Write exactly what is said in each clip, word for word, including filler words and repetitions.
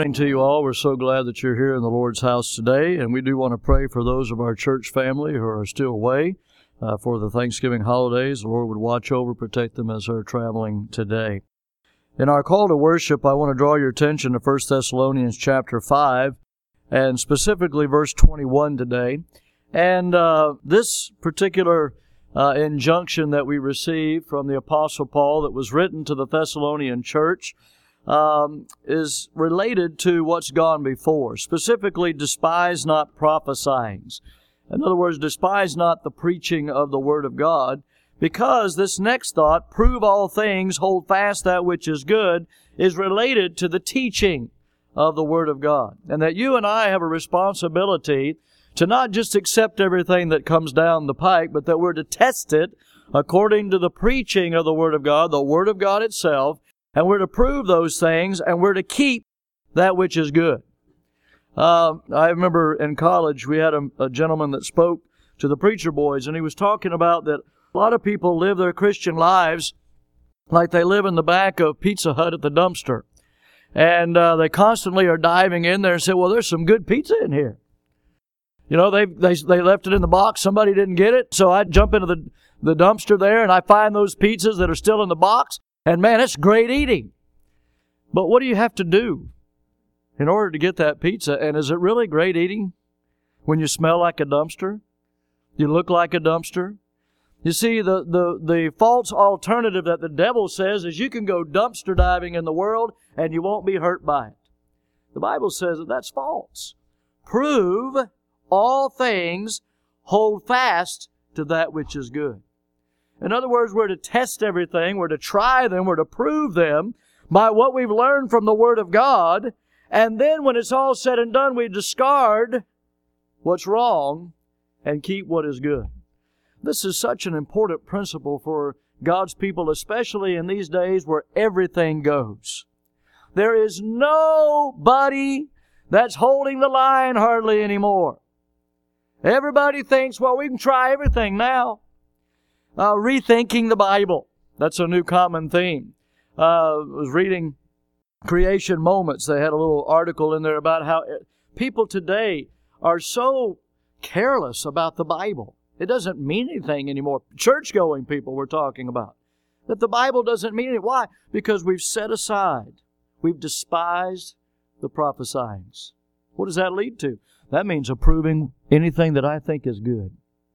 morning to you all. We're so glad that you're here in the Lord's house today, and we do want to pray for those of our church family who are still away uh, for the Thanksgiving holidays. The Lord would watch over, protect them as they're traveling today. In our call to worship, I want to draw your attention to First Thessalonians chapter five, and specifically verse twenty-one today. And uh, this particular uh, injunction that we received from the Apostle Paul that was written to the Thessalonian church Um, is related to what's gone before. Specifically, despise not prophesying. In other words, despise not the preaching of the Word of God, because this next thought, prove all things, hold fast that which is good, is related to the teaching of the Word of God. And that you and I have a responsibility to not just accept everything that comes down the pike, but that we're to test it according to the preaching of the Word of God, the Word of God itself, and we're to prove those things, and we're to keep that which is good. Uh, I remember in college we had a, a gentleman that spoke to the preacher boys, and he was talking about that a lot of people live their Christian lives like they live in the back of Pizza Hut at the dumpster. And uh, they constantly are diving in there and say, well, there's some good pizza in here. You know, they, they, they left it in the box, somebody didn't get it, so I jump into the, the dumpster there, and I find those pizzas that are still in the box. And man, it's great eating. But what do you have to do in order to get that pizza? And is it really great eating when you smell like a dumpster? You look like a dumpster? You see, the, the, the false alternative that the devil says is you can go dumpster diving in the world and you won't be hurt by it. The Bible says that that's false. Prove all things, hold fast to that which is good. In other words, we're to test everything, we're to try them, we're to prove them by what we've learned from the Word of God, and then when it's all said and done, we discard what's wrong and keep what is good. This is such an important principle for God's people, especially in these days where everything goes. There is nobody that's holding the line hardly anymore. Everybody thinks, well, we can try everything now. Uh, rethinking the Bible. That's a new common theme. Uh, I was reading Creation Moments. They had a little article in there about how people today are so careless about the Bible. It doesn't mean anything anymore. Church-going people we're talking about. That the Bible doesn't mean anything. Why? Because we've set aside. We've despised the prophesyings. What does that lead to? That means approving anything that I think is good.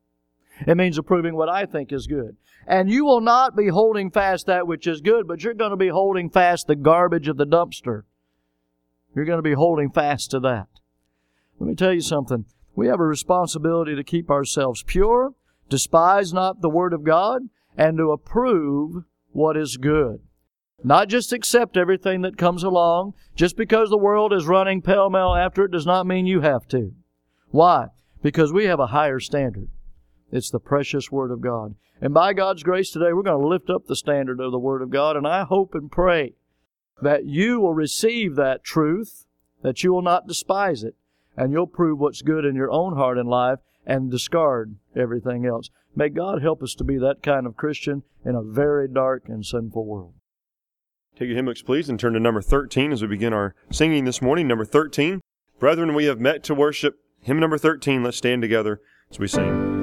It means approving what I think is good. And you will not be holding fast that which is good, but you're going to be holding fast the garbage of the dumpster. You're going to be holding fast to that. Let me tell you something. We have a responsibility to keep ourselves pure, despise not the Word of God, and to approve what is good. Not just accept everything that comes along. Just because the world is running pell-mell after it does not mean you have to. Why? Because we have a higher standard. It's the precious Word of God. And by God's grace today, we're going to lift up the standard of the Word of God. And I hope and pray that you will receive that truth, that you will not despise it, and you'll prove what's good in your own heart and life and discard everything else. May God help us to be that kind of Christian in a very dark and sinful world. Take your hymn books, please, and turn to number thirteen as we begin our singing this morning. Number thirteen. Brethren, we have met to worship. Hymn number thirteen. Let's stand together as we sing.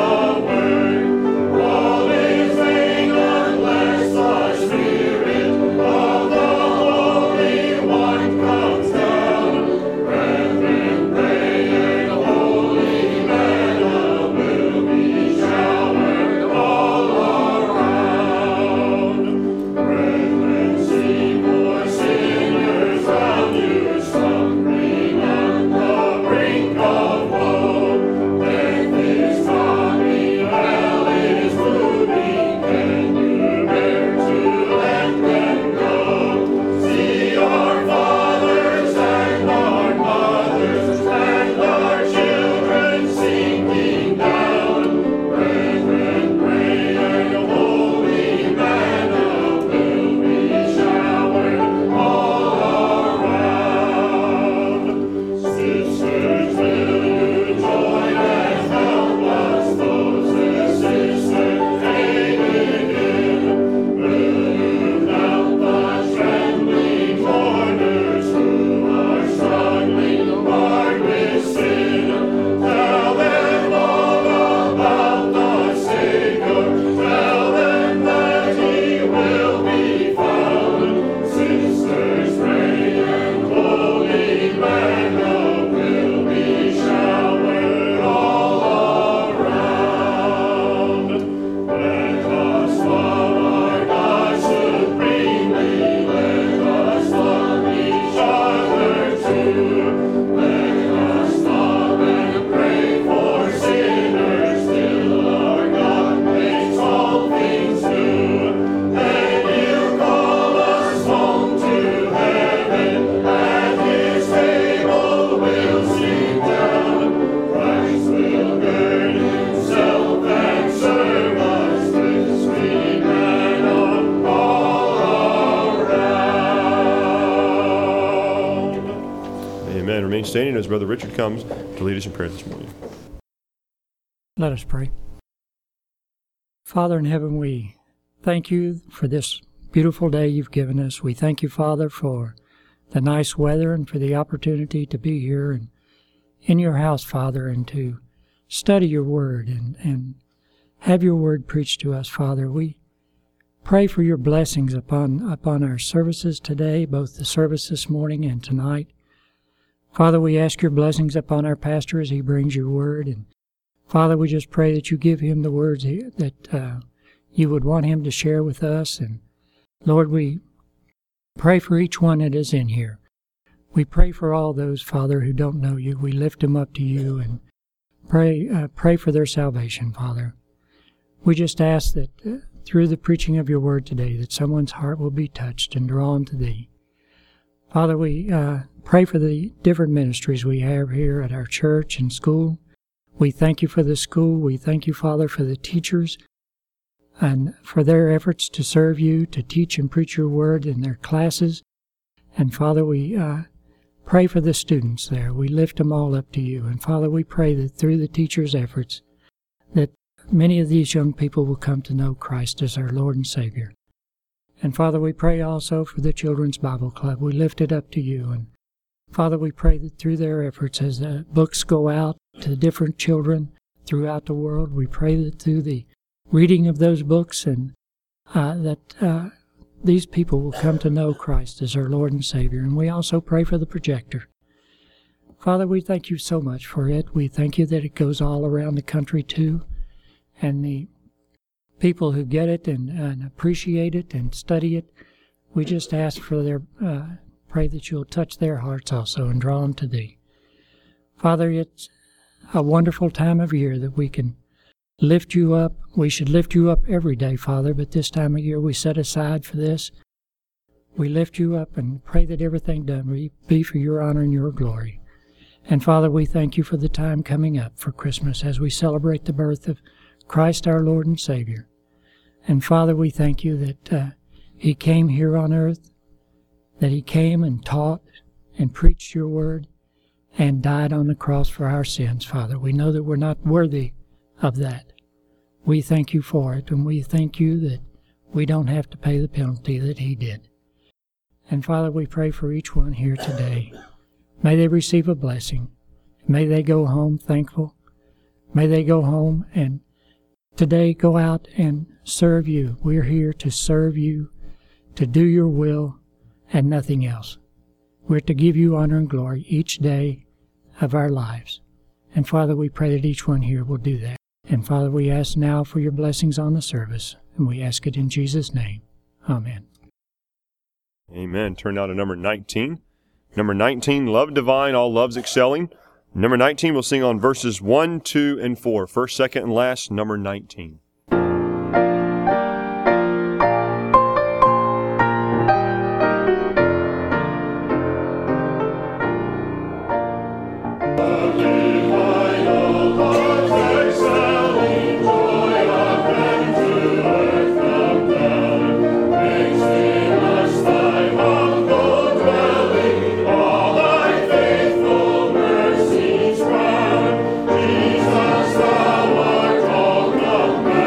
Spirit standing as Brother Richard comes to lead us in prayer this morning. Let us pray. Father in heaven, we thank you for this beautiful day you've given us. We thank you, Father, for the nice weather and for the opportunity to be here and in your house, Father, and to study your word and, and have your word preached to us, Father. We pray for your blessings upon, upon our services today, both the service this morning and tonight. Father, we ask your blessings upon our pastor as he brings your word. And Father, we just pray that you give him the words that uh, you would want him to share with us. And Lord, we pray for each one that is in here. We pray for all those, Father, who don't know you. We lift them up to you and pray uh, pray for their salvation, Father. We just ask that uh, through the preaching of your word today, that someone's heart will be touched and drawn to thee. Father, we uh, pray for the different ministries we have here at our church and school. We thank you for the school. We thank you, Father, for the teachers and for their efforts to serve you, to teach and preach your word in their classes. And Father, we uh, pray for the students there. We lift them all up to you. And Father, we pray that through the teachers' efforts, that many of these young people will come to know Christ as our Lord and Savior. And Father, we pray also for the Children's Bible Club. We lift it up to you. And Father, we pray that through their efforts, as the books go out to different children throughout the world, we pray that through the reading of those books and uh, that uh, these people will come to know Christ as our Lord and Savior. And we also pray for the projector. Father, we thank you so much for it. We thank you that it goes all around the country too. And the people who get it and, and appreciate it and study it, we just ask for their, uh, pray that you'll touch their hearts also and draw them to thee. Father, it's a wonderful time of year that we can lift you up. We should lift you up every day, Father, but this time of year we set aside for this. We lift you up and pray that everything done be for your honor and your glory. And Father, we thank you for the time coming up for Christmas as we celebrate the birth of Christ our Lord and Savior. And Father, we thank you that uh, he came here on earth, that he came and taught and preached your word and died on the cross for our sins, Father. We know that we're not worthy of that. We thank you for it, and we thank you that we don't have to pay the penalty that he did. And Father, we pray for each one here today. May they receive a blessing. May they go home thankful. May they go home and today go out and serve you. We're here to serve you, to do your will, and nothing else. We're to give you honor and glory each day of our lives. And Father, we pray that each one here will do that. And Father, we ask now for your blessings on the service, and we ask it in Jesus' name. Amen. Amen. Turn now to number nineteen. Number nineteen, Love Divine, All Loves Excelling. Number nineteen, we'll sing on verses one, two, and four. First, second, and last, number nineteen. Jesus, thou art all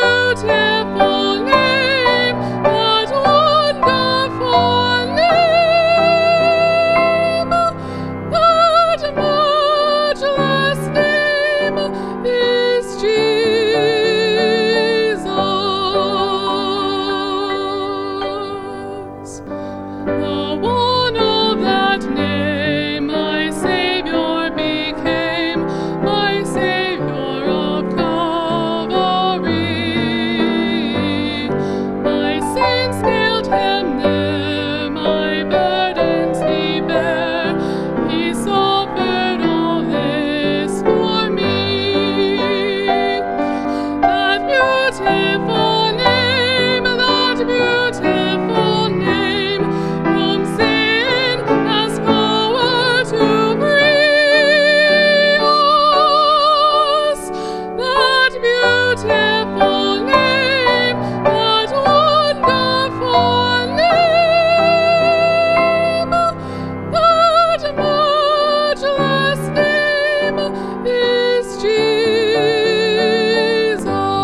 beautiful name, that wonderful name, that matchless name is Jesus. The one of that name, my Savior became, my Savior of Calvary. My sins nailed him there, my burdens he bare. He suffered all this for me. That beautiful name, that beautiful name, from sin has power to free us. That beautiful name, that wonderful name, that matchless name is Jesus.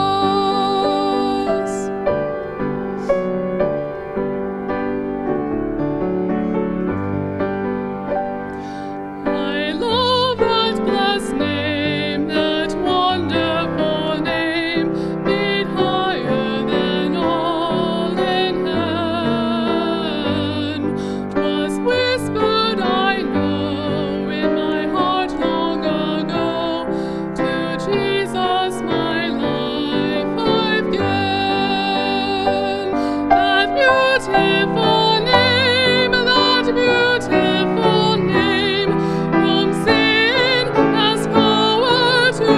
I love that blessed name, that wonderful name, made higher than all in heaven. 'Twas whispered, I know, in my heart long ago, to Jesus my life I've given. That beautiful name, that beautiful name, from sin has power to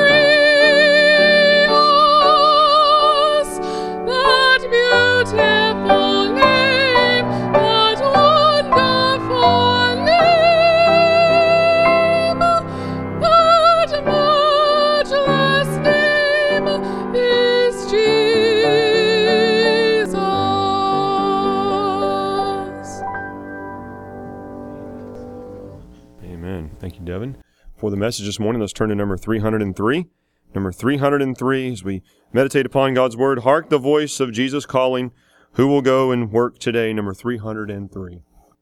free us. That beautiful name, that wonderful name, that matchless name is Jesus. Amen. Thank you, Devin. For the message this morning, let's turn to number three hundred three. Number three hundred three, as we meditate upon God's Word, hark the voice of Jesus calling, who will go and work today? Number three hundred three.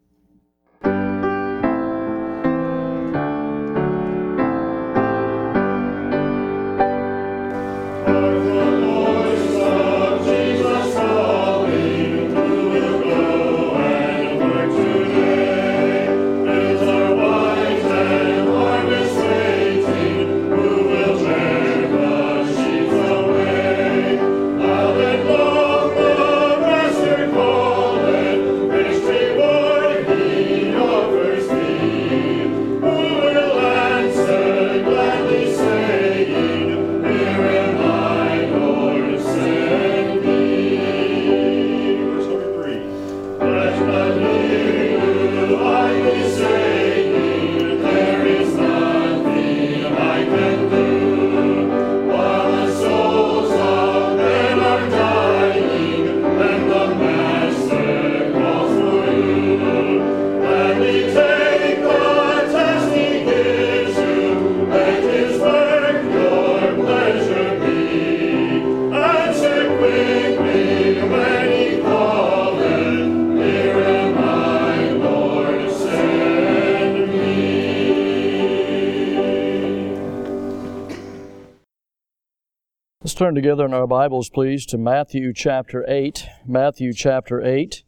Let's turn together in our Bibles, please, to Matthew chapter eight. Matthew chapter eight.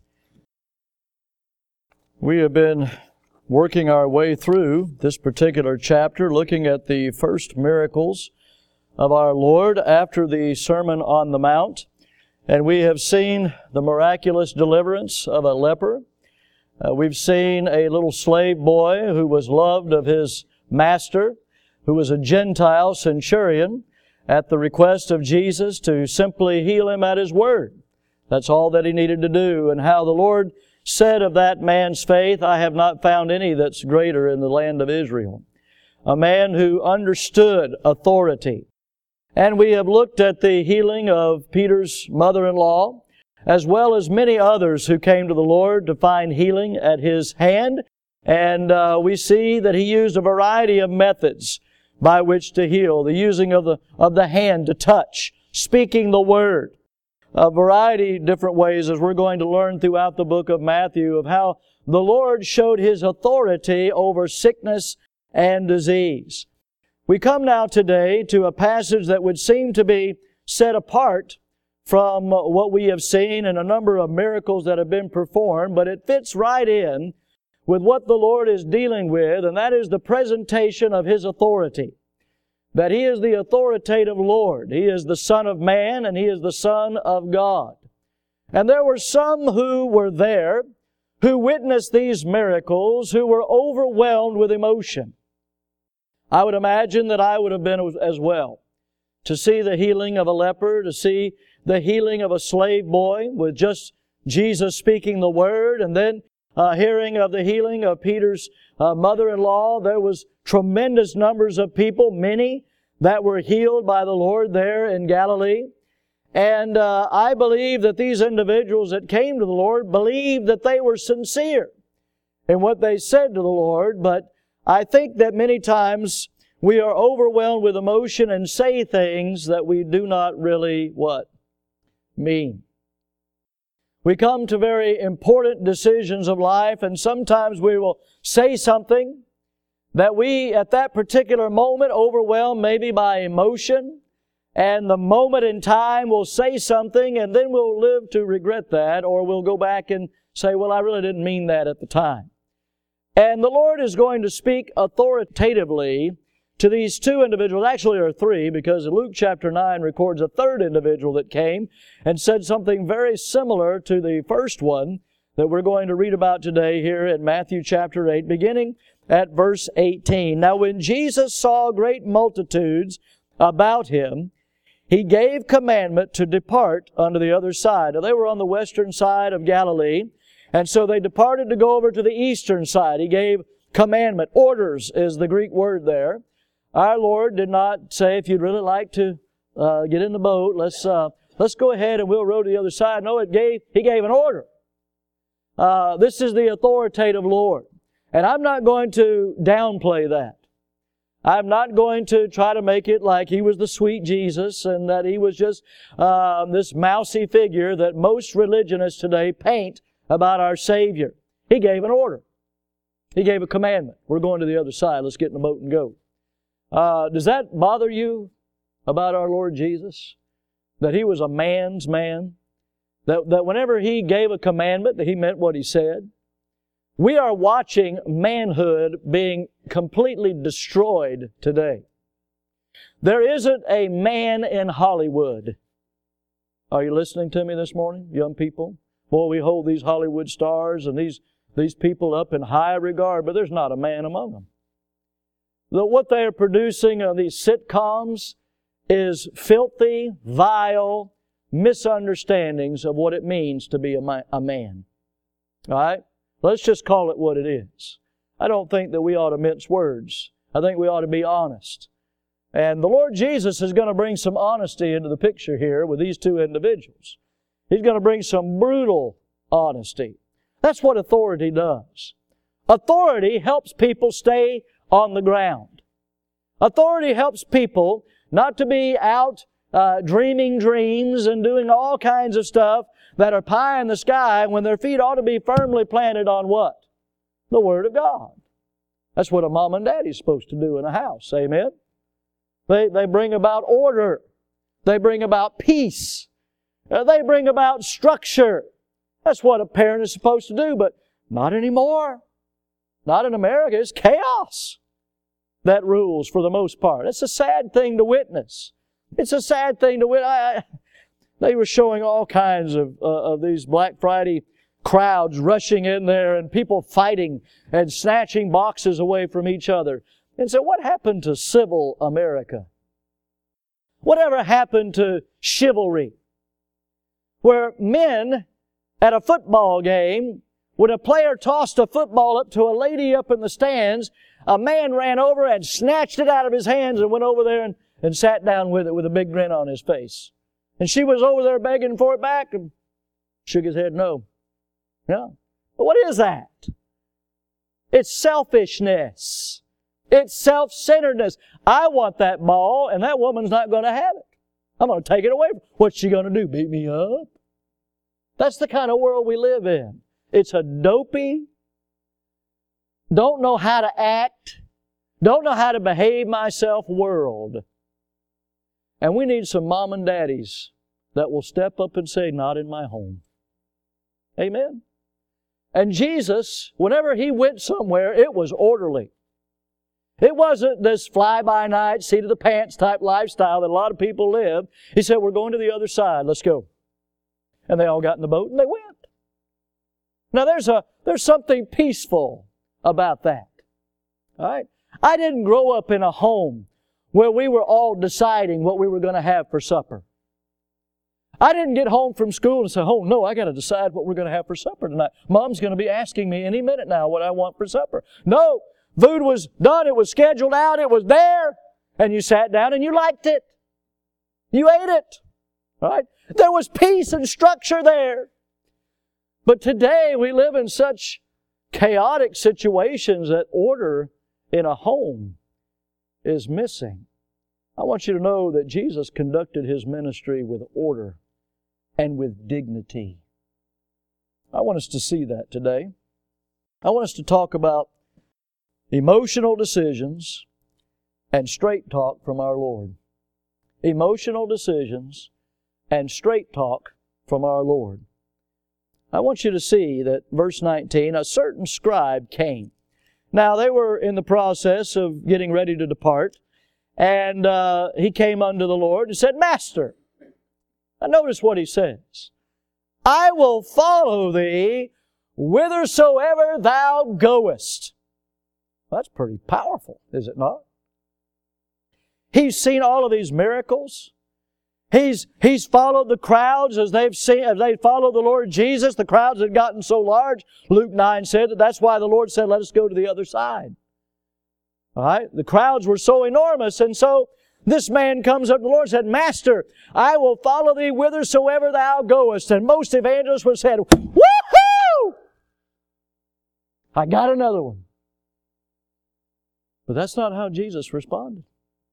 We have been working our way through this particular chapter, looking at the first miracles of our Lord after the Sermon on the Mount. And we have seen the miraculous deliverance of a leper. Uh, we've seen a little slave boy who was loved of his master, who was a Gentile centurion, at the request of Jesus to simply heal him at His word. That's all that He needed to do. And how the Lord said of that man's faith, I have not found any that's greater in the land of Israel. A man who understood authority. And we have looked at the healing of Peter's mother-in-law, as well as many others who came to the Lord to find healing at His hand. And uh, we see that He used a variety of methods by which to heal, the using of the of the hand to touch speaking the Word. A variety of different ways, as we're going to learn throughout the book of Matthew, of how the Lord showed His authority over sickness and disease. We come now today to a passage that would seem to be set apart from what we have seen and a number of miracles that have been performed, but it fits right in with what the Lord is dealing with, and that is the presentation of His authority. That He is the authoritative Lord. He is the Son of Man, and He is the Son of God. And there were some who were there, who witnessed these miracles, who were overwhelmed with emotion. I would imagine that I would have been as well. To see the healing of a leper, to see the healing of a slave boy with just Jesus speaking the Word, and then uh, hearing of the healing of Peter's uh, mother-in-law. There was tremendous numbers of people, many that were healed by the Lord there in Galilee. And uh, I believe that these individuals that came to the Lord believed that they were sincere in what they said to the Lord, but I think that many times we are overwhelmed with emotion and say things that we do not really, what? Mean. We come to very important decisions of life, and sometimes we will say something that we, at that particular moment, overwhelmed maybe by emotion, and the moment in time we'll say something, and then we'll live to regret that, or we'll go back and say, well, I really didn't mean that at the time. And the Lord is going to speak authoritatively to these two individuals. Actually, there are three, because Luke chapter nine records a third individual that came and said something very similar to the first one that we're going to read about today here in Matthew chapter eight, beginning at verse eighteen. Now, when Jesus saw great multitudes about Him, He gave commandment to depart unto the other side. Now, they were on the western side of Galilee, and so they departed to go over to the eastern side. He gave commandment. Orders is the Greek word there. Our Lord did not say, if you'd really like to uh, get in the boat, let's uh, let's go ahead and we'll row to the other side. No, it gave He gave an order. Uh, this is the authoritative Lord. And I'm not going to downplay that. I'm not going to try to make it like He was the sweet Jesus and that He was just uh, this mousy figure that most religionists today paint about our Savior. He gave an order. He gave a commandment. We're going to the other side. Let's get in the boat and go. Uh, does that bother you about our Lord Jesus? That He was a man's man? That, that whenever He gave a commandment, that He meant what He said? We are watching manhood being completely destroyed today. There isn't a man in Hollywood. Are you listening to me this morning, young people? Boy, we hold these Hollywood stars and these, these people up in high regard, but there's not a man among them. The, what they are producing on these sitcoms is filthy, vile misunderstandings of what it means to be a, ma- a man. All right? Let's just call it what it is. I don't think that we ought to mince words. I think we ought to be honest. And the Lord Jesus is going to bring some honesty into the picture here with these two individuals. He's going to bring some brutal honesty. That's what authority does. Authority helps people stay on the ground. Authority helps people not to be out uh, dreaming dreams and doing all kinds of stuff that are pie in the sky when their feet ought to be firmly planted on what? The Word of God. That's what a mom and daddy is supposed to do in a house. Amen? They, they bring about order. They bring about peace. Uh, they bring about structure. That's what a parent is supposed to do, but not anymore. Not in America. It's chaos that rules for the most part. It's a sad thing to witness. It's a sad thing to witness. I, I, they were showing all kinds of, uh, of these Black Friday crowds rushing in there and people fighting and snatching boxes away from each other. And so what happened to civil America? Whatever happened to chivalry? Where men at a football game, when a player tossed a football up to a lady up in the stands, a man ran over and snatched it out of his hands and went over there and, and sat down with it with a big grin on his face. And she was over there begging for it back and shook his head no. Yeah. But what is that? It's selfishness. It's self-centeredness. I want that ball and that woman's not going to have it. I'm going to take it away. What's she going to do? Beat me up? That's the kind of world we live in. It's a dopey, don't know how to act, don't know how to behave myself world. And we need some mom and daddies that will step up and say, not in my home. Amen? And Jesus, whenever He went somewhere, it was orderly. It wasn't this fly-by-night, seat-of-the-pants type lifestyle that a lot of people live. He said, we're going to the other side. Let's go. And they all got in the boat and they went. Now there's a there's something peaceful about that. All right? I didn't grow up in a home where we were all deciding what we were going to have for supper. I didn't get home from school and say, oh no, I got to decide what we're going to have for supper tonight. Mom's going to be asking me any minute now what I want for supper. No, food was done, it was scheduled out, it was there, and you sat down and you liked it. You ate it. All right? There was peace and structure there. But today we live in such chaotic situations that order in a home is missing. I want you to know that Jesus conducted His ministry with order and with dignity. I want us to see that today. I want us to talk about emotional decisions and straight talk from our Lord. Emotional decisions and straight talk from our Lord. I want you to see that verse nineteen, a certain scribe came. Now they were in the process of getting ready to depart, and uh, he came unto the Lord and said, Master, now notice what he says, I will follow thee whithersoever thou goest. That's pretty powerful, is it not? He's seen all of these miracles. He's, he's followed the crowds as they've seen, as they followed the Lord Jesus. The crowds had gotten so large. Luke nine said that that's why the Lord said, let us go to the other side. All right? The crowds were so enormous, and so this man comes up to the Lord and said, Master, I will follow thee whithersoever thou goest. And most evangelists would have said, woohoo! I got another one. But that's not how Jesus responded.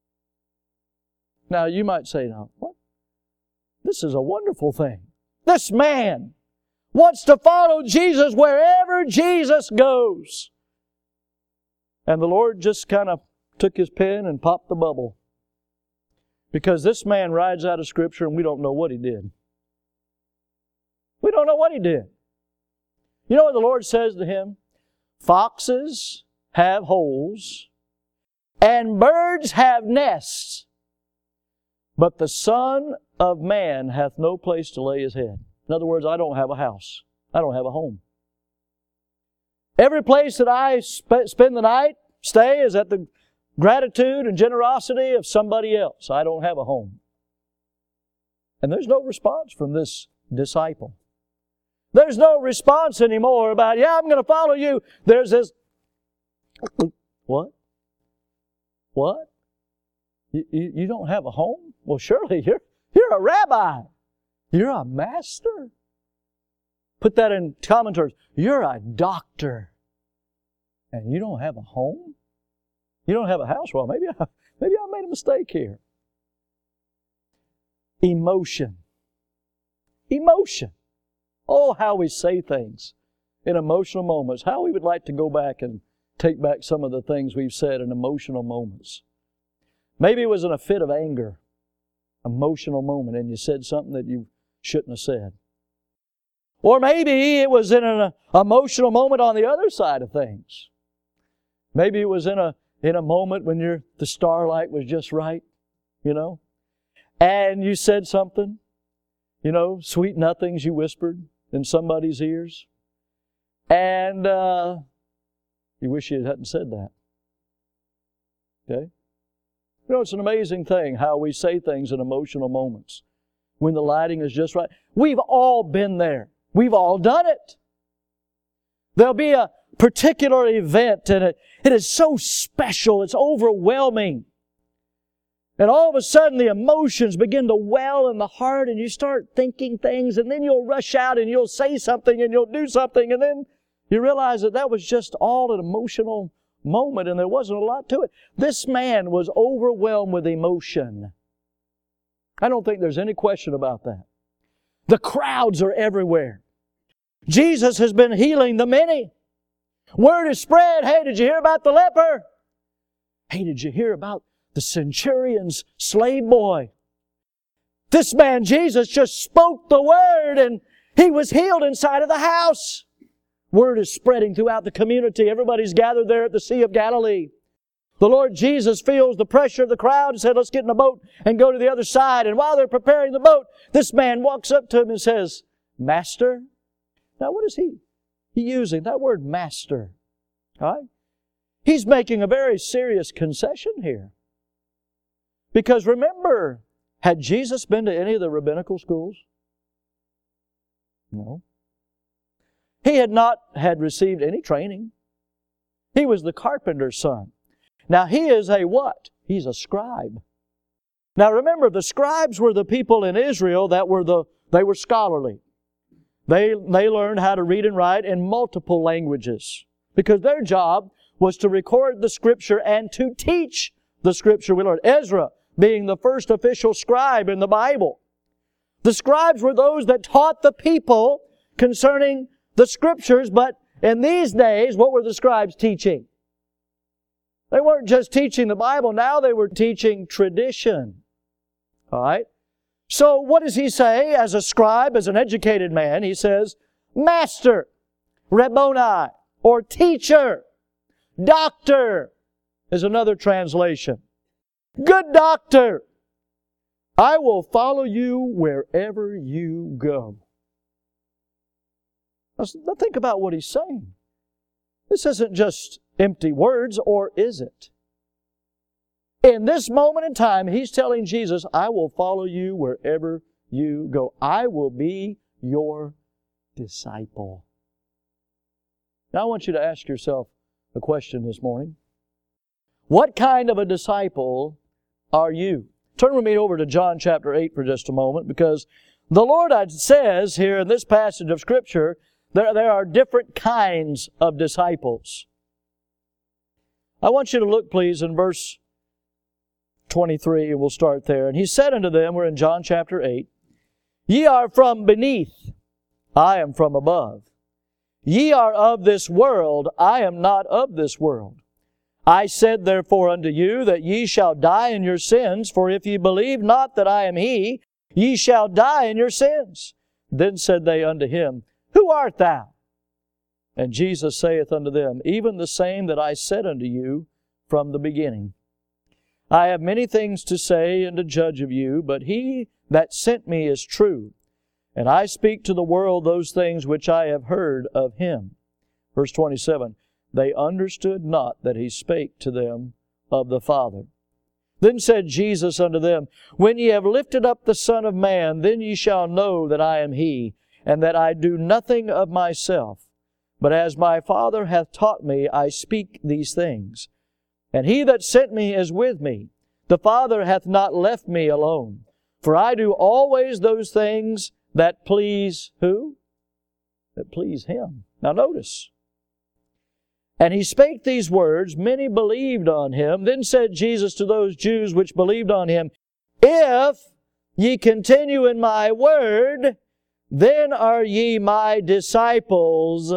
Now you might say, now, what? This is a wonderful thing. This man wants to follow Jesus wherever Jesus goes. And the Lord just kind of took His pen and popped the bubble. Because this man rides out of Scripture and we don't know what he did. We don't know what he did. You know what the Lord says to him? Foxes have holes and birds have nests, but the Son of Man hath no place to lay His head. In other words, I don't have a house. I don't have a home. Every place that I sp- spend the night, stay, is at the gratitude and generosity of somebody else. I don't have a home. And there's no response from this disciple. There's no response anymore about, yeah, I'm going to follow you. There's this, what? What? You, you, you don't have a home? Well, surely you're, you're a rabbi. You're a master. Put that in common terms. You're a doctor. And you don't have a home? You don't have a house? Well, maybe I, maybe I made a mistake here. Emotion. Emotion. Oh, how we say things in emotional moments. How we would like to go back and take back some of the things we've said in emotional moments. Maybe it was in a fit of anger, emotional moment, and you said something that you shouldn't have said. Or maybe it was in an emotional moment on the other side of things. Maybe it was in a in a moment when you're, the starlight was just right, you know, and you said something, you know, sweet nothings you whispered in somebody's ears, and uh, you wish you hadn't said that. Okay? You know, it's an amazing thing how we say things in emotional moments when the lighting is just right. We've all been there. We've all done it. There'll be a particular event and it, it is so special, it's overwhelming. And all of a sudden the emotions begin to well in the heart and you start thinking things and then you'll rush out and you'll say something and you'll do something and then you realize that that was just all an emotional moment and there wasn't a lot to it. This man was overwhelmed with emotion. I don't think there's any question about that. The crowds are everywhere. Jesus has been healing the many. Word is spread. Hey, did you hear about the leper? Hey, did you hear about the centurion's slave boy? This man, Jesus, just spoke the word and he was healed inside of the house. Word is spreading throughout the community. Everybody's gathered there at the Sea of Galilee. The Lord Jesus feels the pressure of the crowd and said, let's get in a boat and go to the other side. And while they're preparing the boat, this man walks up to him and says, Master. Now what is he? He using that word master. All right? He's making a very serious concession here. Because remember, had Jesus been to any of the rabbinical schools? No. He had not had received any training. He was the carpenter's son. Now he is a what? He's a scribe. Now remember, the scribes were the people in Israel that were the, they were scholarly. They, they learned how to read and write in multiple languages. Because their job was to record the Scripture and to teach the Scripture. We learned Ezra being the first official scribe in the Bible. The scribes were those that taught the people concerning the Scriptures, but in these days, what were the scribes teaching? They weren't just teaching the Bible, now they were teaching tradition. All right? So what does he say as a scribe, as an educated man? He says, Master, Rabboni, or teacher, doctor is another translation. Good doctor, I will follow you wherever you go. Now think about what he's saying. This isn't just empty words, or is it? In this moment in time, he's telling Jesus, I will follow you wherever you go. I will be your disciple. Now I want you to ask yourself a question this morning. What kind of a disciple are you? Turn with me over to John chapter eight for just a moment, because the Lord says here in this passage of Scripture, there, there are different kinds of disciples. I want you to look, please, in verse twenty-three, and we'll start there. And he said unto them, we're in John chapter eight, Ye are from beneath, I am from above. Ye are of this world, I am not of this world. I said therefore unto you that ye shall die in your sins, for if ye believe not that I am He, ye shall die in your sins. Then said they unto him, Who art thou? And Jesus saith unto them, Even the same that I said unto you from the beginning. I have many things to say and to judge of you, but He that sent me is true, and I speak to the world those things which I have heard of Him. Verse twenty-seven, They understood not that He spake to them of the Father. Then said Jesus unto them, When ye have lifted up the Son of Man, then ye shall know that I am He, and that I do nothing of myself. But as my Father hath taught me, I speak these things. And He that sent me is with me. The Father hath not left me alone. For I do always those things that please who? That please Him. Now notice. And He spake these words, many believed on Him. Then said Jesus to those Jews which believed on Him, If ye continue in my word, then are ye my disciples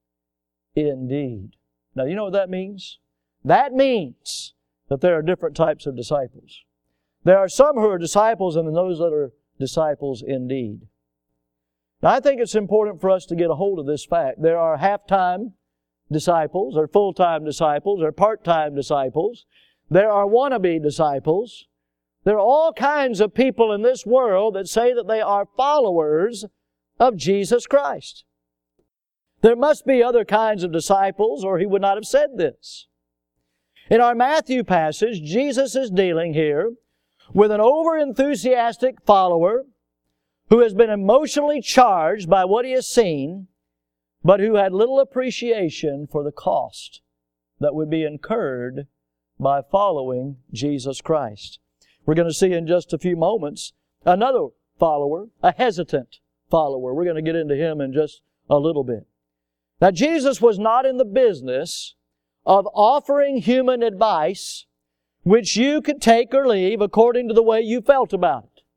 indeed. Now you know what that means? That means that there are different types of disciples. There are some who are disciples and those that are disciples indeed. Now I think it's important for us to get a hold of this fact. There are half-time disciples, or full-time disciples, or part-time disciples. There are wannabe disciples. There are all kinds of people in this world that say that they are followers of Jesus Christ. There must be other kinds of disciples, or He would not have said this. In our Matthew passage, Jesus is dealing here with an over-enthusiastic follower who has been emotionally charged by what he has seen, but who had little appreciation for the cost that would be incurred by following Jesus Christ. We're going to see in just a few moments another follower, a hesitant follower. We're going to get into him in just a little bit. Now, Jesus was not in the business of offering human advice which you could take or leave according to the way you felt about it.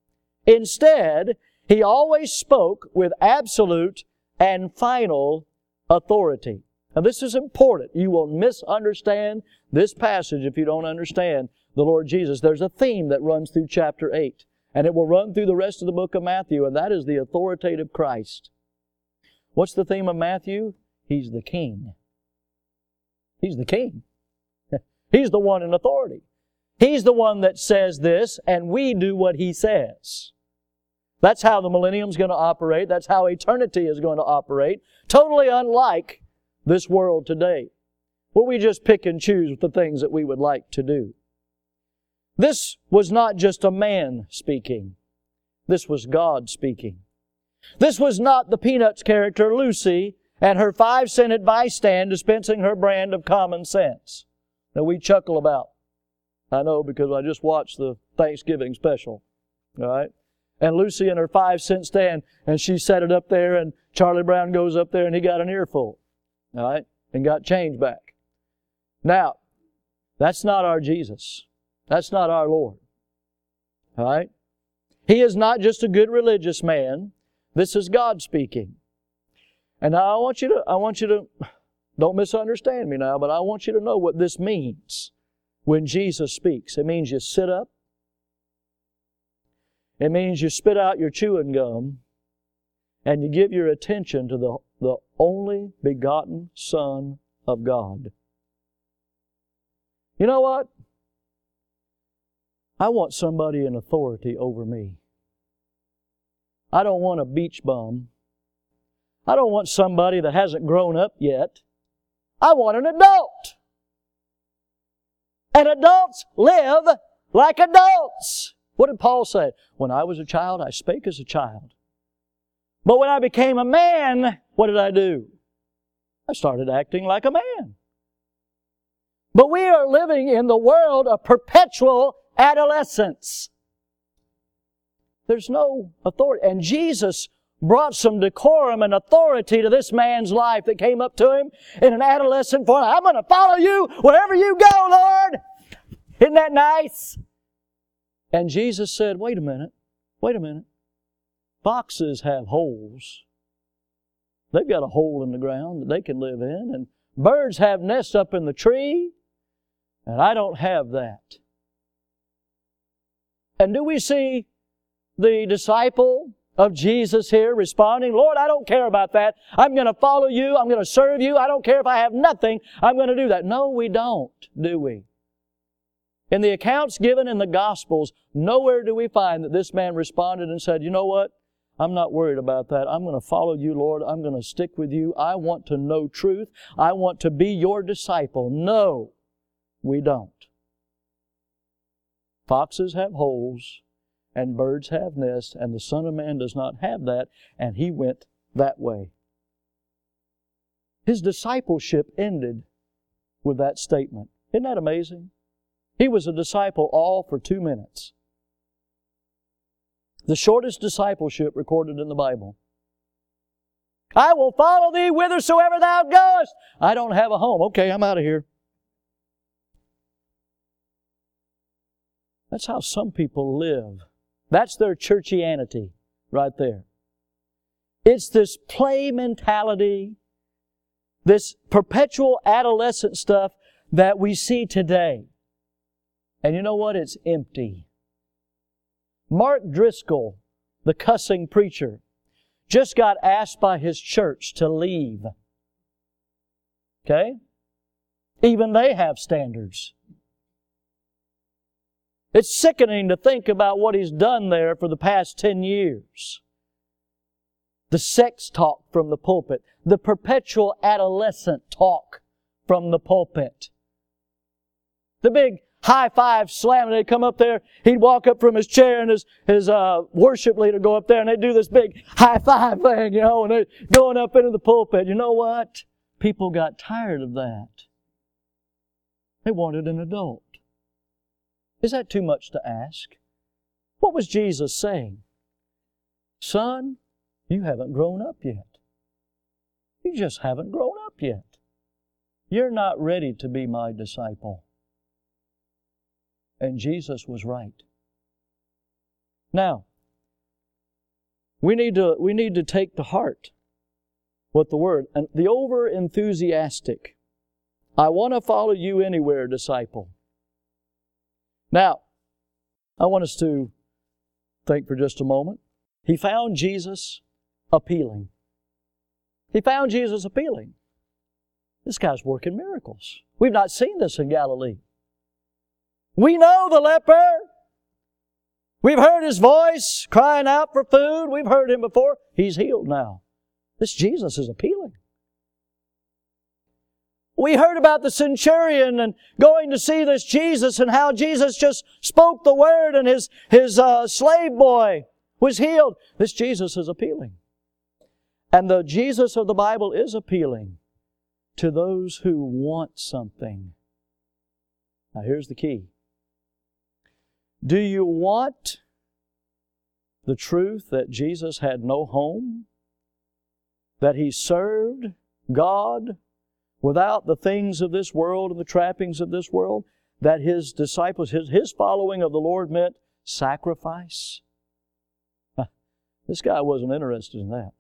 Instead, He always spoke with absolute and final authority. Now this is important. You will misunderstand this passage if you don't understand the Lord Jesus. There's a theme that runs through chapter eight, and it will run through the rest of the book of Matthew, and that is the authoritative Christ. What's the theme of Matthew? He's the King. He's the King. He's the one in authority. He's the one that says this, and we do what He says. That's how the millennium's going to operate. That's how eternity is going to operate. Totally unlike this world today, where we just pick and choose the things that we would like to do. This was not just a man speaking. This was God speaking. This was not the Peanuts character Lucy and her five-cent advice stand dispensing her brand of common sense that we chuckle about. I know because I just watched the Thanksgiving special. All right? And Lucy and her five-cent stand, and she set it up there, and Charlie Brown goes up there, and he got an earful. All right? And got change back. Now, that's not our Jesus. That's not our Lord. All right? He is not just a good religious man. This is God speaking. And now I want you to, I want you to, don't misunderstand me now, but I want you to know what this means when Jesus speaks. It means you sit up. It means you spit out your chewing gum and you give your attention to the, the only begotten Son of God. You know what? I want somebody in authority over me. I don't want a beach bum. I don't want somebody that hasn't grown up yet. I want an adult. And adults live like adults. What did Paul say? When I was a child, I spake as a child. But when I became a man, what did I do? I started acting like a man. But we are living in the world of perpetual adolescence. There's no authority. And Jesus brought some decorum and authority to this man's life that came up to him in an adolescent form. I'm going to follow you wherever you go, Lord. Isn't that nice? And Jesus said, wait a minute, wait a minute. Foxes have holes. They've got a hole in the ground that they can live in. And birds have nests up in the tree. And I don't have that. And do we see the disciple of Jesus here responding, Lord, I don't care about that. I'm going to follow you. I'm going to serve you. I don't care if I have nothing. I'm going to do that. No, we don't, do we? In the accounts given in the Gospels, nowhere do we find that this man responded and said, you know what? I'm not worried about that. I'm going to follow you, Lord. I'm going to stick with you. I want to know truth. I want to be your disciple. No, we don't. Foxes have holes and birds have nests, and the Son of Man does not have that, and He went that way. His discipleship ended with that statement. Isn't that amazing? He was a disciple all for two minutes. The shortest discipleship recorded in the Bible. I will follow thee whithersoever thou goest. I don't have a home. Okay, I'm out of here. That's how some people live. That's their churchianity right there. It's this play mentality, this perpetual adolescent stuff that we see today. And you know what? It's empty. Mark Driscoll, the cussing preacher, just got asked by his church to leave. Okay? Even they have standards. It's sickening to think about what he's done there for the past ten years. The sex talk from the pulpit. The perpetual adolescent talk from the pulpit. The big high five slam, and they'd come up there, he'd walk up from his chair and his, his uh, worship leader go up there and they'd do this big high five thing, you know, and they're going up into the pulpit. You know what? People got tired of that. They wanted an adult. Is that too much to ask? What was Jesus saying? Son, you haven't grown up yet. You just haven't grown up yet. You're not ready to be my disciple. And Jesus was right. Now, We need to, we need to take to heart what the Word, and the over-enthusiastic, I want to follow you anywhere disciple. Now, I want us to think for just a moment. He found Jesus appealing. He found Jesus appealing. This guy's working miracles. We've not seen this in Galilee. We know the leper. We've heard his voice crying out for food. We've heard him before. He's healed now. This Jesus is appealing. We heard about the centurion and going to see this Jesus and how Jesus just spoke the word and his, his uh, slave boy was healed. This Jesus is appealing. And the Jesus of the Bible is appealing to those who want something. Now here's the key. Do you want the truth that Jesus had no home? That He served God without the things of this world and the trappings of this world? That His disciples, His, his following of the Lord meant sacrifice? This guy wasn't interested in that.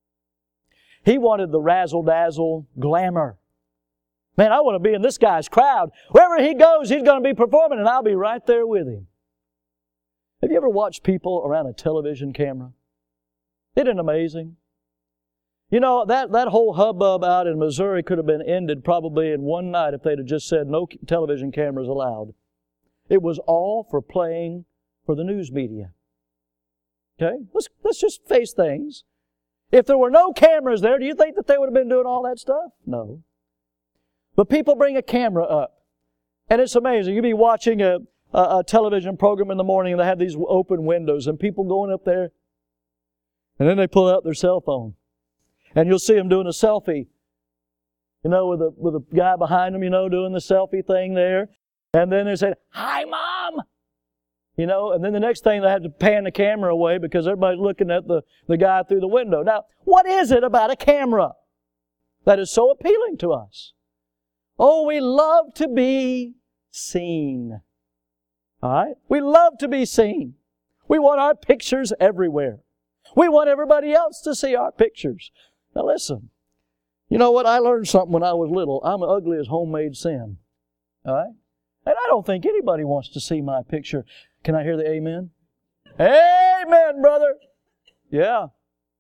He wanted the razzle-dazzle glamour. Man, I want to be in this guy's crowd. Wherever he goes, he's going to be performing, and I'll be right there with him. Have you ever watched people around a television camera? Isn't it amazing? You know, that, that whole hubbub out in Missouri could have been ended probably in one night if they'd have just said no television cameras allowed. It was all for playing for the news media. Okay? Let's, let's just face things. If there were no cameras there, do you think that they would have been doing all that stuff? No. But people bring a camera up. And it's amazing. You'll be watching a, a, a television program in the morning and they have these open windows and people going up there. And then they pull out their cell phone. And you'll see them doing a selfie. You know, with a, with a guy behind them, you know, doing the selfie thing there. And then they say, "Hi, Mom!" You know, and then the next thing they have to pan the camera away because everybody's looking at the, the guy through the window. Now, what is it about a camera that is so appealing to us? Oh, we love to be seen. All right? We love to be seen. We want our pictures everywhere. We want everybody else to see our pictures. Now listen, you know what? I learned something when I was little. I'm ugly as homemade sin. All right? And I don't think anybody wants to see my picture. Can I hear the amen? Amen, brother. Yeah.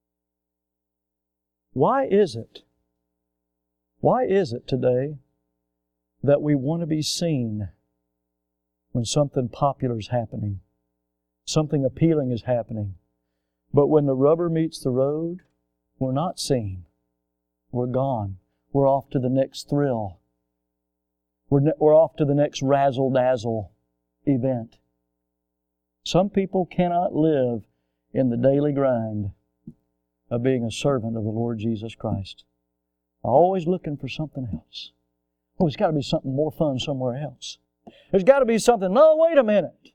Why is it? Why is it today that we want to be seen when something popular is happening? Something appealing is happening. But when the rubber meets the road, we're not seen. We're gone. We're off to the next thrill. We're, ne- we're off to the next razzle-dazzle event. Some people cannot live in the daily grind of being a servant of the Lord Jesus Christ. Always looking for something else. Oh, there's got to be something more fun somewhere else. There's got to be something. No, wait a minute.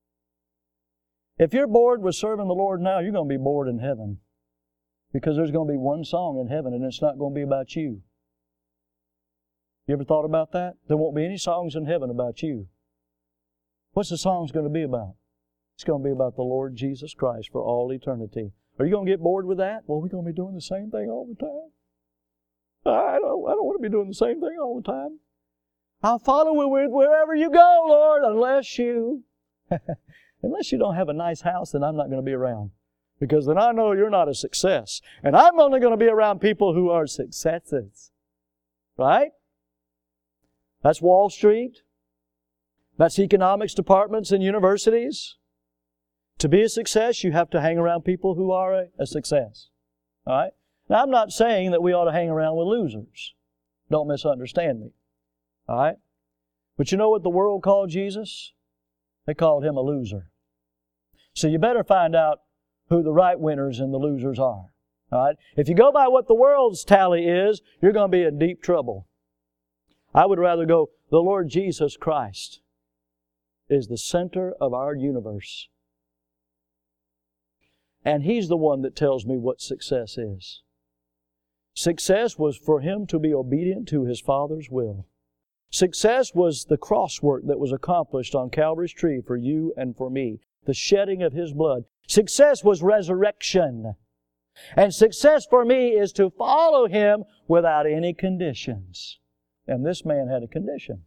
If you're bored with serving the Lord now, you're going to be bored in heaven. Because there's going to be one song in heaven and it's not going to be about you. You ever thought about that? There won't be any songs in heaven about you. What's the song's going to be about? It's going to be about the Lord Jesus Christ for all eternity. Are you going to get bored with that? Well, we're going to be doing the same thing all the time. I don't, I don't want to be doing the same thing all the time. I'll follow you wherever you go, Lord, unless you... unless you don't have a nice house, then I'm not going to be around. Because then I know you're not a success. And I'm only going to be around people who are successes. Right? That's Wall Street. That's economics departments in universities. To be a success, you have to hang around people who are a, a success. All right? Now, I'm not saying that we ought to hang around with losers. Don't misunderstand me. All right? But you know what the world called Jesus? They called Him a loser. So you better find out who the right winners and the losers are. All right? If you go by what the world's tally is, you're going to be in deep trouble. I would rather go, the Lord Jesus Christ is the center of our universe. And He's the one that tells me what success is. Success was for Him to be obedient to His Father's will. Success was the cross work that was accomplished on Calvary's tree for you and for me. The shedding of His blood. Success was resurrection. And success for me is to follow Him without any conditions. And this man had a condition.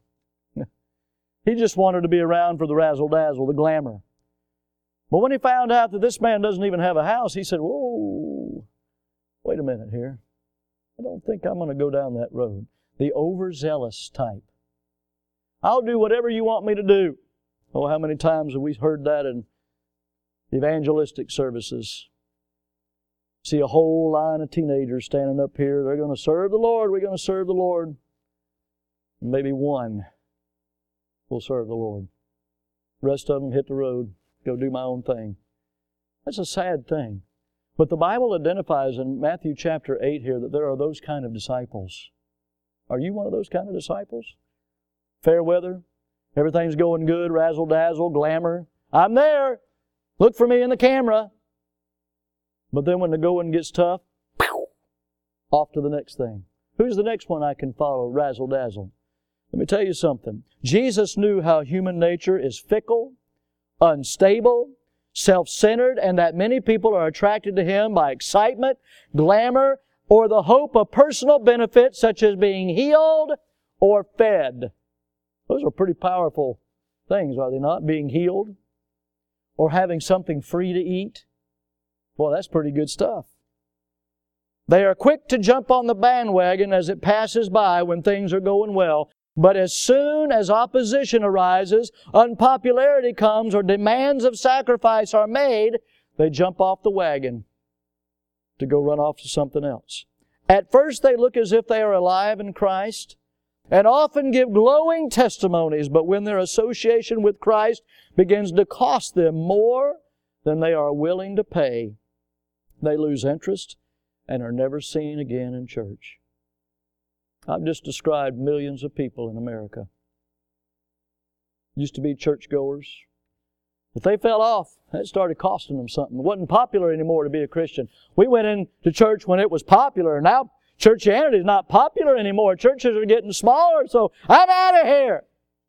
He just wanted to be around for the razzle-dazzle, the glamour. But when he found out that this man doesn't even have a house, he said, whoa, wait a minute here. I don't think I'm going to go down that road. The overzealous type. I'll do whatever you want me to do. Oh, how many times have we heard that in evangelistic services? See a whole line of teenagers standing up here. They're going to serve the Lord. We're going to serve the Lord. Maybe one will serve the Lord. The rest of them hit the road, go do my own thing. That's a sad thing. But the Bible identifies in Matthew chapter eight here that there are those kind of disciples. Are you one of those kind of disciples? Fair weather, everything's going good, razzle-dazzle, glamour. I'm there. Look for me in the camera. But then when the going gets tough, pow, off to the next thing. Who's the next one I can follow, razzle-dazzle? Let me tell you something. Jesus knew how human nature is fickle, unstable, self-centered, and that many people are attracted to Him by excitement, glamour, or the hope of personal benefits such as being healed or fed. Those are pretty powerful things, are they not? Being healed or having something free to eat. Boy, that's pretty good stuff. They are quick to jump on the bandwagon as it passes by when things are going well. But as soon as opposition arises, unpopularity comes, or demands of sacrifice are made, they jump off the wagon to go run off to something else. At first they look as if they are alive in Christ and often give glowing testimonies, but when their association with Christ begins to cost them more than they are willing to pay, they lose interest and are never seen again in church. I've just described millions of people in America. Used to be churchgoers. But they fell off. It started costing them something. It wasn't popular anymore to be a Christian. We went into church when it was popular. Now churchianity is not popular anymore. Churches are getting smaller, so I'm out of here.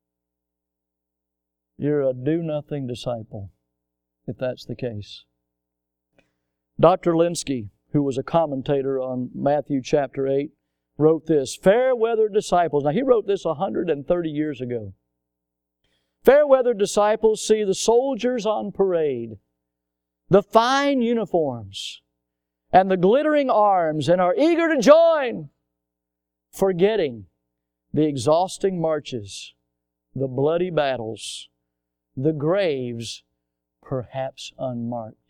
You're a do-nothing disciple, if that's the case. Doctor Linsky, who was a commentator on Matthew chapter eight, wrote this, fair-weather disciples. Now, he wrote this one hundred thirty years ago. Fair-weather disciples see the soldiers on parade, the fine uniforms, and the glittering arms, and are eager to join, forgetting the exhausting marches, the bloody battles, the graves, perhaps unmarked.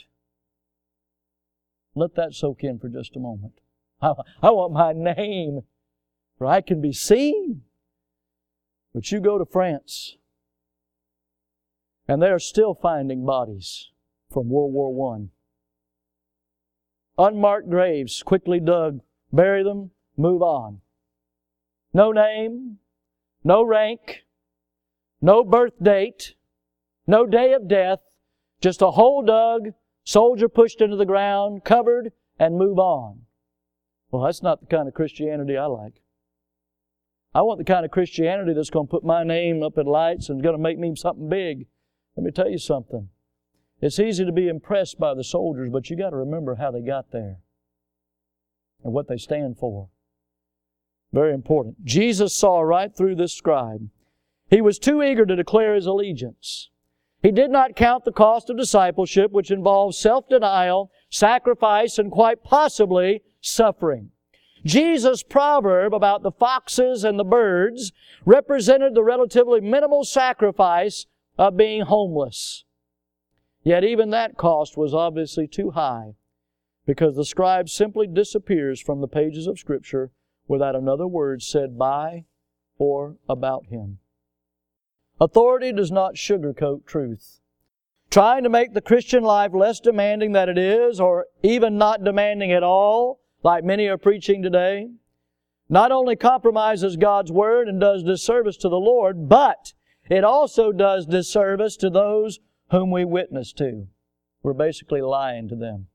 Let that soak in for just a moment. I, I want my name where I can be seen. But you go to France, and they are still finding bodies from World War One. Unmarked graves, quickly dug, bury them, move on. No name, no rank, no birth date, no day of death, just a hole dug, soldier pushed into the ground, covered, and move on. Well, that's not the kind of Christianity I like. I want the kind of Christianity that's going to put my name up in lights and going to make me something big. Let me tell you something. It's easy to be impressed by the soldiers, but you got to remember how they got there and what they stand for. Very important. Jesus saw right through this scribe. He was too eager to declare His allegiance. He did not count the cost of discipleship, which involves self-denial, sacrifice, and quite possibly suffering. Jesus' proverb about the foxes and the birds represented the relatively minimal sacrifice of being homeless. Yet even that cost was obviously too high, because the scribe simply disappears from the pages of Scripture without another word said by or about him. Authority does not sugarcoat truth. Trying to make the Christian life less demanding than it is, or even not demanding at all, like many are preaching today, not only compromises God's Word and does disservice to the Lord, but it also does disservice to those whom we witness to. We're basically lying to them.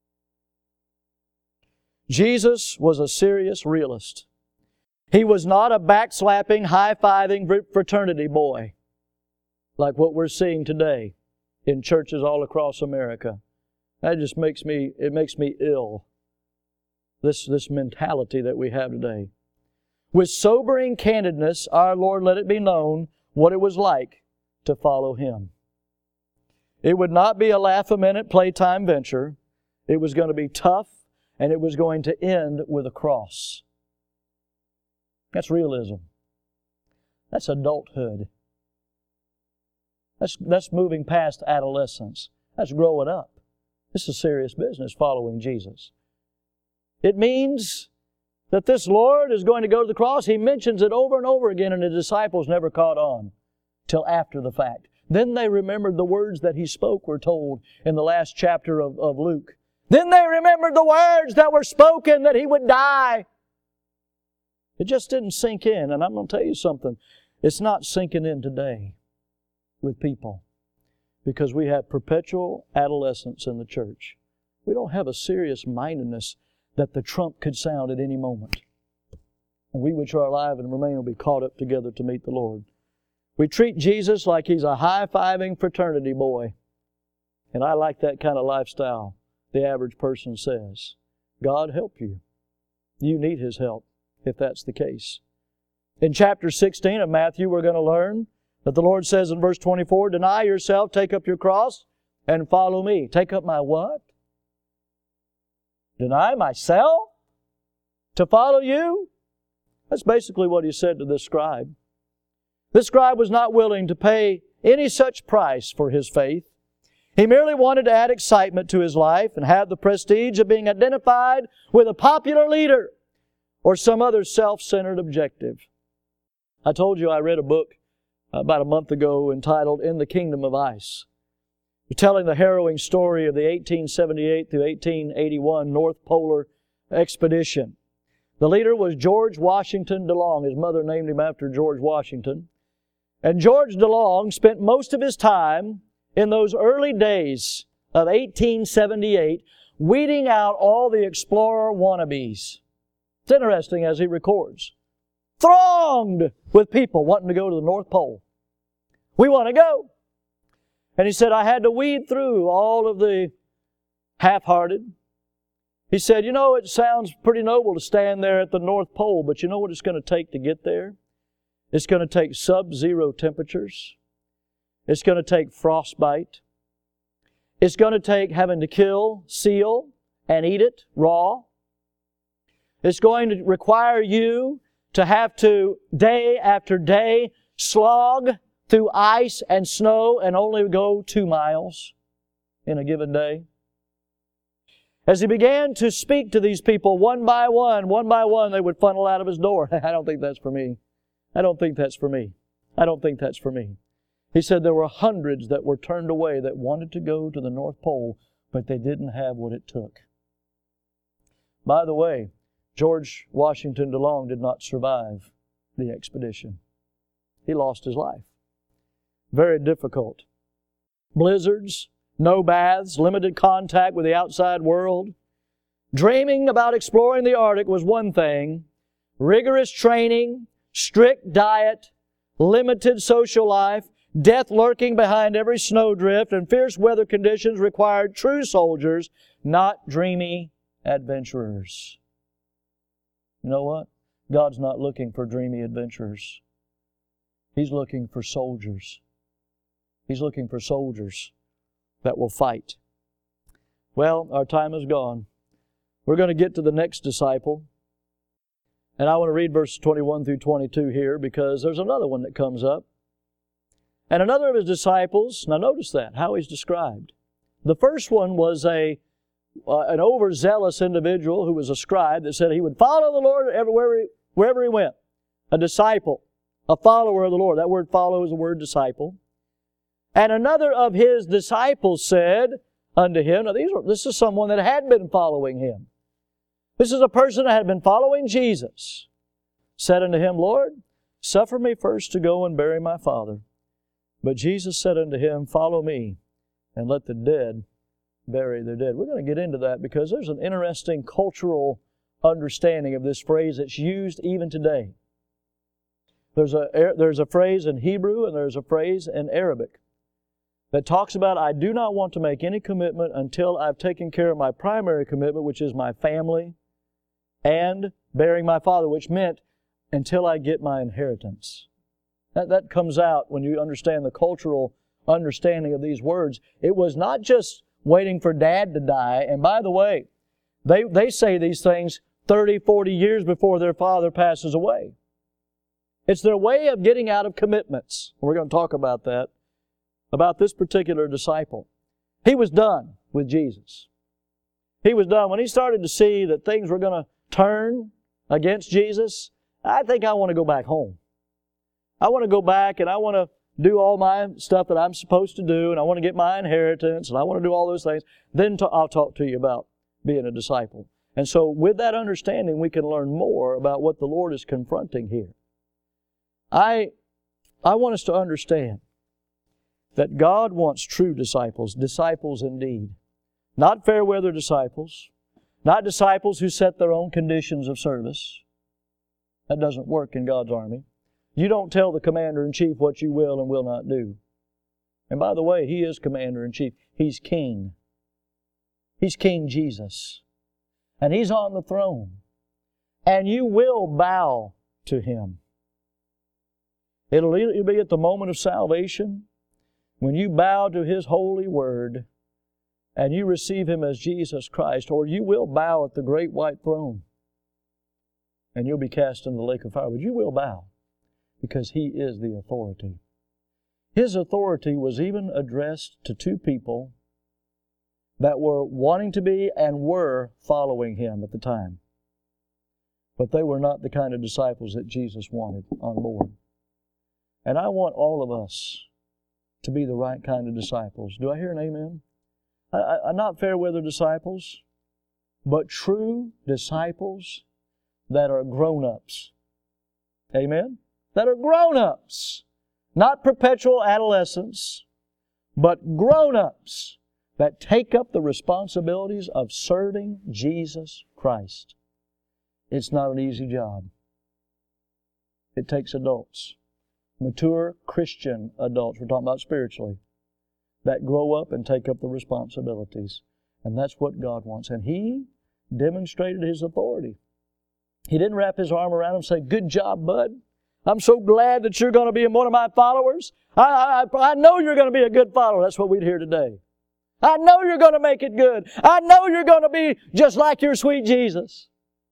Jesus was a serious realist. He was not a backslapping, high-fiving fraternity boy like what we're seeing today in churches all across America. That just makes me, it makes me ill. This, this mentality that we have today. With sobering candidness, our Lord let it be known what it was like to follow Him. It would not be a laugh-a-minute playtime venture. It was going to be tough, and it was going to end with a cross. That's realism. That's adulthood. That's, that's moving past adolescence. That's growing up. This is serious business, following Jesus. It means that this Lord is going to go to the cross. He mentions it over and over again, and the disciples never caught on till after the fact. Then they remembered the words that He spoke, we're told, in the last chapter of, of Luke. Then they remembered the words that were spoken, that He would die. It just didn't sink in. And I'm going to tell you something. It's not sinking in today with people because we have perpetual adolescence in the church. We don't have a serious mindedness that the trump could sound at any moment. And we which are alive and remain will be caught up together to meet the Lord. We treat Jesus like He's a high-fiving fraternity boy. And I like that kind of lifestyle, the average person says. God help you. You need His help if that's the case. In chapter sixteen of Matthew, we're going to learn that the Lord says in verse twenty-four, deny yourself, take up your cross, and follow me. Take up my what? Deny myself to follow you? That's basically what He said to this scribe. This scribe was not willing to pay any such price for his faith. He merely wanted to add excitement to his life and have the prestige of being identified with a popular leader or some other self-centered objective. I told you I read a book about a month ago entitled In the Kingdom of Ice, telling the harrowing story of the eighteen seventy-eight through eighteen eighty-one North Polar Expedition. The leader was George Washington DeLong. His mother named him after George Washington. And George DeLong spent most of his time in those early days of eighteen seventy-eight weeding out all the explorer wannabes. It's interesting as he records. Thronged with people wanting to go to the North Pole. We want to go. And he said, I had to weed through all of the half-hearted. He said, you know, it sounds pretty noble to stand there at the North Pole, but you know what it's going to take to get there? It's going to take sub-zero temperatures. It's going to take frostbite. It's going to take having to kill seal and eat it raw. It's going to require you to have to, day after day, slog through ice and snow and only go two miles in a given day. As he began to speak to these people one by one, one by one, they would funnel out of his door. I don't think that's for me. I don't think that's for me. I don't think that's for me. He said there were hundreds that were turned away that wanted to go to the North Pole, but they didn't have what it took. By the way, George Washington DeLong did not survive the expedition. He lost his life. Very difficult. Blizzards, no baths, limited contact with the outside world. Dreaming about exploring the Arctic was one thing. Rigorous training, strict diet, limited social life, death lurking behind every snowdrift, and fierce weather conditions required true soldiers, not dreamy adventurers. You know what? God's not looking for dreamy adventurers. He's looking for soldiers. He's looking for soldiers that will fight. Well, our time is gone. We're going to get to the next disciple. And I want to read verses twenty-one through twenty-two here because there's another one that comes up. And another of his disciples, now notice that, how he's described. The first one was a uh, an overzealous individual who was a scribe that said he would follow the Lord everywhere he, wherever he went. A disciple, a follower of the Lord. That word follow is the word disciple. And another of his disciples said unto him, now these were, this is someone that had been following him. This is a person that had been following Jesus. Said unto him, Lord, suffer me first to go and bury my father. But Jesus said unto him, follow me, and let the dead bury their dead. We're going to get into that because there's an interesting cultural understanding of this phrase that's used even today. There's a, there's a phrase in Hebrew and there's a phrase in Arabic that talks about I do not want to make any commitment until I've taken care of my primary commitment, which is my family, and bearing my father, which meant until I get my inheritance. That, that comes out when you understand the cultural understanding of these words. It was not just waiting for Dad to die. And by the way, they, they say these things thirty, forty years before their father passes away. It's their way of getting out of commitments. We're going to talk about that, about this particular disciple. He was done with Jesus. He was done. When he started to see that things were going to turn against Jesus, I think I want to go back home. I want to go back and I want to do all my stuff that I'm supposed to do, and I want to get my inheritance, and I want to do all those things. Then to, I'll talk to you about being a disciple. And so with that understanding, we can learn more about what the Lord is confronting here. I, I want us to understand that God wants true disciples, disciples indeed. Not fair weather disciples, not disciples who set their own conditions of service. That doesn't work in God's army. You don't tell the commander-in-chief what you will and will not do. And by the way, He is commander-in-chief. He's king. He's King Jesus. And He's on the throne. And you will bow to Him. It'll either be at the moment of salvation, when you bow to His holy word, and you receive Him as Jesus Christ, or you will bow at the great white throne, and you'll be cast into the lake of fire. But you will bow, because He is the authority. His authority was even addressed to two people that were wanting to be and were following Him at the time. But they were not the kind of disciples that Jesus wanted on board. And I want all of us to be the right kind of disciples. Do I hear an amen? I, I, not fair weather disciples, but true disciples that are grown-ups. Amen? That are grown-ups. Not perpetual adolescents, but grown-ups that take up the responsibilities of serving Jesus Christ. It's not an easy job. It takes adults. Mature Christian adults, we're talking about spiritually, that grow up and take up the responsibilities. And that's what God wants. And He demonstrated His authority. He didn't wrap His arm around him and say, "Good job, bud. I'm so glad that you're going to be one of my followers. I, I, I know you're going to be a good follower." That's what we'd hear today. I know you're going to make it good. I know you're going to be just like your sweet Jesus.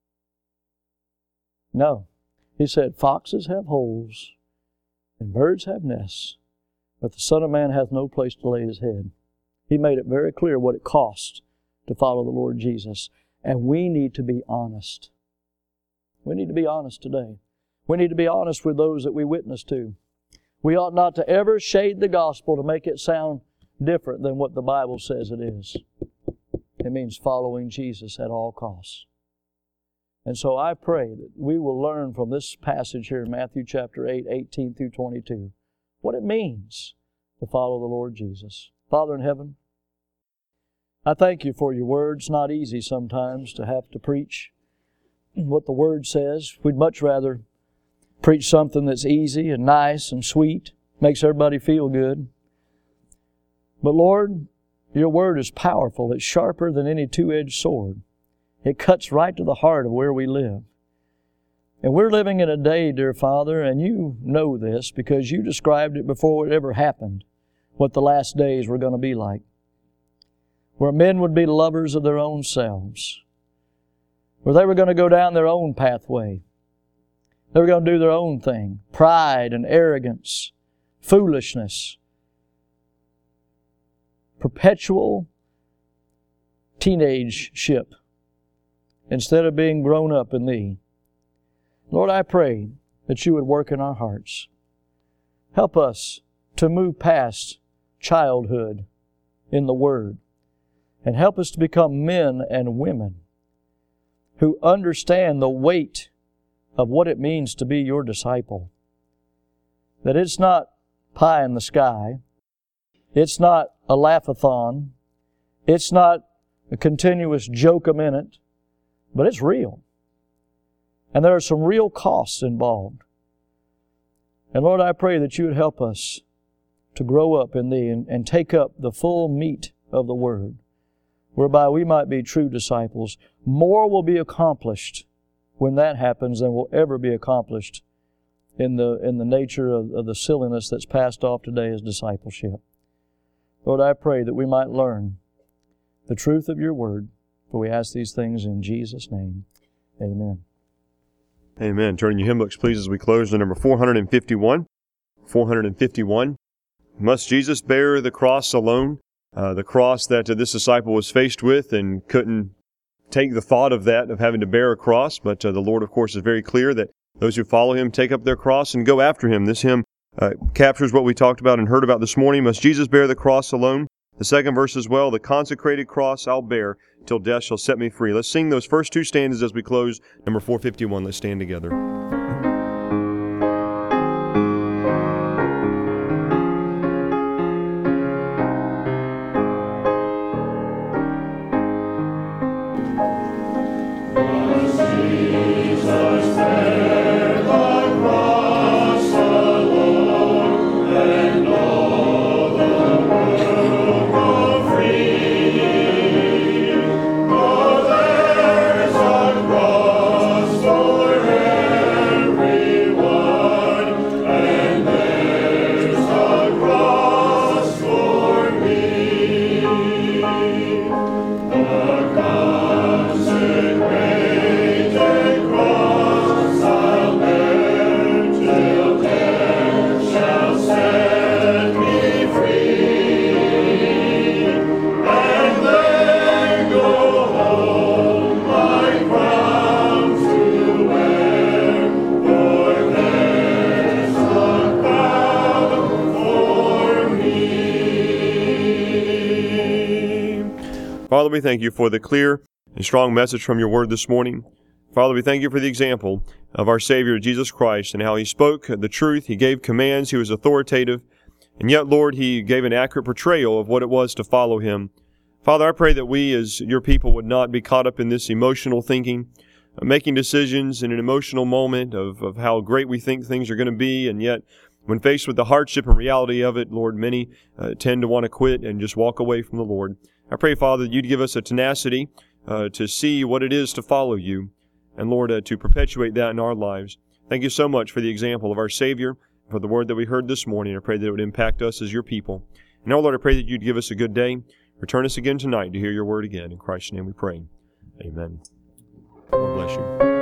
No. He said, "Foxes have holes, and birds have nests, but the Son of Man hath no place to lay His head." He made it very clear what it cost to follow the Lord Jesus. And we need to be honest. We need to be honest today. We need to be honest with those that we witness to. We ought not to ever shade the gospel to make it sound different than what the Bible says it is. It means following Jesus at all costs. And so I pray that we will learn from this passage here in Matthew chapter eight, eighteen through twenty-two, what it means to follow the Lord Jesus. Father in heaven, I thank You for Your word. It's not easy sometimes to have to preach what the Word says. We'd much rather preach something that's easy and nice and sweet, makes everybody feel good. But Lord, Your Word is powerful. It's sharper than any two-edged sword. It cuts right to the heart of where we live. And we're living in a day, dear Father, and You know this because You described it before it ever happened, what the last days were going to be like. Where men would be lovers of their own selves. Where they were going to go down their own pathway. They were going to do their own thing. Pride and arrogance, foolishness, perpetual teenage-ship instead of being grown up in Thee. Lord, I pray that You would work in our hearts. Help us to move past childhood in the Word and help us to become men and women who understand the weight of what it means to be Your disciple. That it's not pie in the sky. It's not a laugh-a-thon. It's not a continuous joke a minute. But it's real. And there are some real costs involved. And Lord, I pray that You would help us to grow up in Thee and, and take up the full meat of the Word, whereby we might be true disciples. More will be accomplished when that happens than will ever be accomplished in the in the nature of, of the silliness that's passed off today as discipleship. Lord, I pray that we might learn the truth of Your Word, for we ask these things in Jesus' name. Amen. Amen. Turning your hymn books, please, as we close to number four hundred fifty-one. four hundred fifty-one. Must Jesus bear the cross alone? Uh, the cross that uh, this disciple was faced with and couldn't take the thought of that, of having to bear a cross. But uh, the Lord, of course, is very clear that those who follow Him take up their cross and go after Him. This hymn uh, captures what we talked about and heard about this morning. Must Jesus bear the cross alone? The second verse as well, the consecrated cross I'll bear till death shall set me free. Let's sing those first two stanzas as we close number four fifty-one. Let's stand together. Father, we thank You for the clear and strong message from Your Word this morning. Father, we thank You for the example of our Savior, Jesus Christ, and how He spoke the truth. He gave commands. He was authoritative. And yet, Lord, He gave an accurate portrayal of what it was to follow Him. Father, I pray that we as Your people would not be caught up in this emotional thinking, making decisions in an emotional moment of, of how great we think things are going to be, and yet when faced with the hardship and reality of it, Lord, many uh, tend to want to quit and just walk away from the Lord. I pray, Father, that You'd give us a tenacity uh, to see what it is to follow You, and Lord, uh, to perpetuate that in our lives. Thank You so much for the example of our Savior, for the word that we heard this morning. I pray that it would impact us as Your people. And now, Lord, I pray that You'd give us a good day. Return us again tonight to hear Your word again. In Christ's name we pray. Amen. God bless you.